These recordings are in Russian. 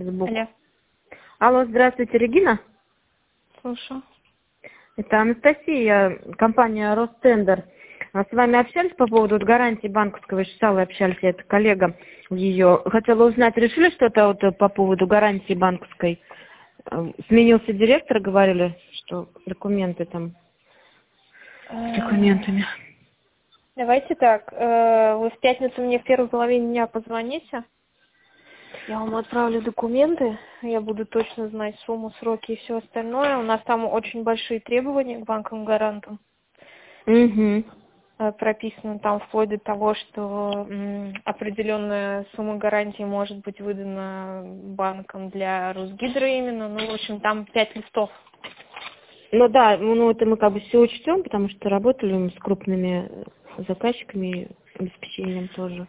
Звук. Алло. Алло, здравствуйте, Регина. Слушаю. Это Анастасия, компания Ростендер. С вами общались по поводу гарантии банковского, с Аллой общались, это коллега ее. Хотела узнать, решили что-то по поводу гарантии банковской? Сменился директор, говорили, что документы там с документами. Давайте так, вы в пятницу мне в первой половине дня позвоните. Я вам отправлю документы, я буду точно знать сумму, сроки и все остальное. У нас там очень большие требования к банкам-гарантам. Угу. Прописано там вплоть до того, что определенная сумма гарантии может быть выдана банком для Росгидро именно. Ну, в общем, там 5 листов. Ну да, ну это мы как бы все учтем, потому что работали мы с крупными заказчиками, обеспечением тоже.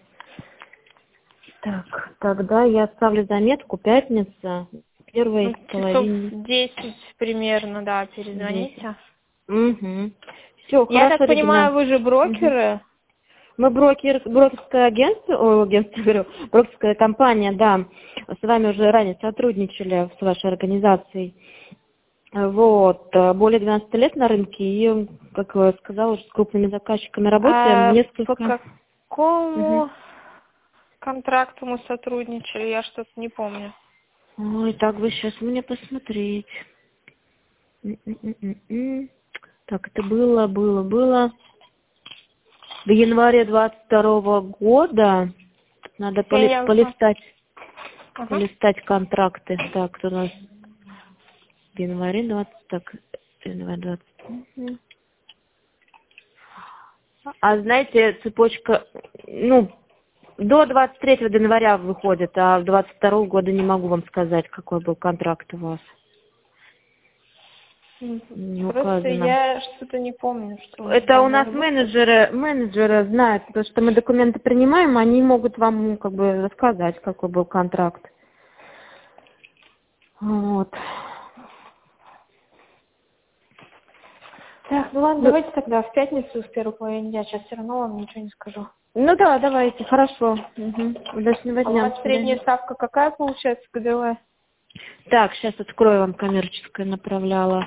Так, тогда я оставлю заметку, пятница, первой половине. Часов 10 примерно, да, перезвоните. Угу. Все, Я хорошо, так понимаю, Регина. вы же брокеры? Мы брокерское агентство, говорю, брокерская компания, да, с вами уже ранее сотрудничали с вашей организацией. Вот, более 12 лет на рынке и, как я сказала, уже с крупными заказчиками работаем. По Несколько. какому контракту мы сотрудничали? Я что-то не помню. Ой, так бы сейчас мне посмотреть. Так, это было в январе 22 года. Надо полистать контракты. Так, у нас в январе 20, так, январь 20. А знаете, цепочка, ну, до 23 января выходит, а в 22 года не могу вам сказать, какой был контракт у вас. Не Просто указано. я что-то не помню, что Это у нас менеджеры знают, потому что мы документы принимаем, они могут вам как бы рассказать, какой был контракт. Вот. Так, ну ладно, давайте тогда в пятницу в первой половине дня. Сейчас все равно вам ничего не скажу. Ну да, давайте, хорошо. Удачного А у дня. вас средняя ставка какая получается годовая? Так, сейчас открою вам коммерческое направляло.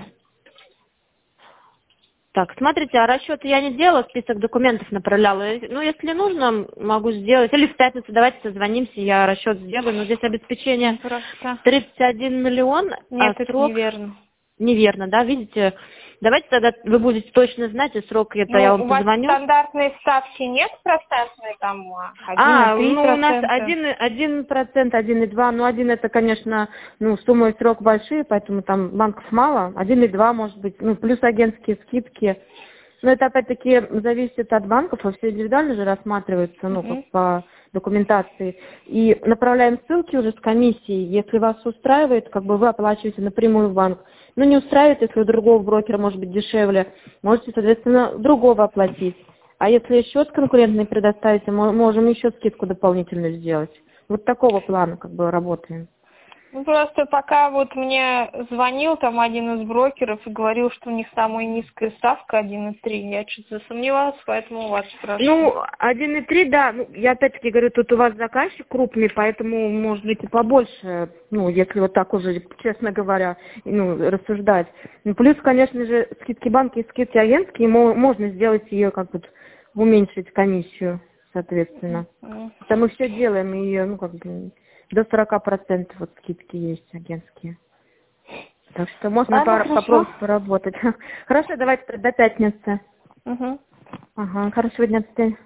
Так, смотрите, а расчет я не делала, список документов направляла. Ну, если нужно, могу сделать. Или в пятницу давайте созвонимся, я расчет сделаю. Но здесь обеспечение Просто. 31 миллион, Нет, а это срок... неверно. Неверно, да, видите? Давайте тогда вы будете точно знать, и срок это я Ну, вам у вас позвоню. стандартной ставки нет процентной, там 1,3%? Ну у нас 1%, 1,2%. Ну, 1 это, конечно, ну, сумма и срок большие, поэтому там банков мало. 1,2 может быть, ну, плюс агентские скидки. Но это опять-таки зависит от банков, а все индивидуально же рассматриваются, ну, как по документации. И направляем ссылки уже с комиссией. Если вас устраивает, как бы вы оплачиваете напрямую в банк. Ну, не устраивает, если у другого брокера может быть дешевле, можете, соответственно, другого оплатить. А если счет конкурентный предоставите, можем еще скидку дополнительную сделать. Вот такого плана как бы работаем. Ну, просто пока вот мне звонил там один из брокеров и говорил, что у них самая низкая ставка 1,3. Я что-то засомневалась, поэтому у вас спрашиваю. Ну, 1,3, да. Ну, я опять-таки говорю, тут у вас заказчик крупный, поэтому, может быть, и побольше, ну, если вот так уже, честно говоря, ну, рассуждать. Ну, плюс, конечно же, скидки банки и скидки агентские, можно сделать ее как бы уменьшить комиссию, соответственно. Это мы все делаем, и, ну, как бы, до 40% вот скидки есть агентские. Так что можно попробовать поработать. Хорошо, давайте до пятницы. Ага, хорошего дня, до свидания.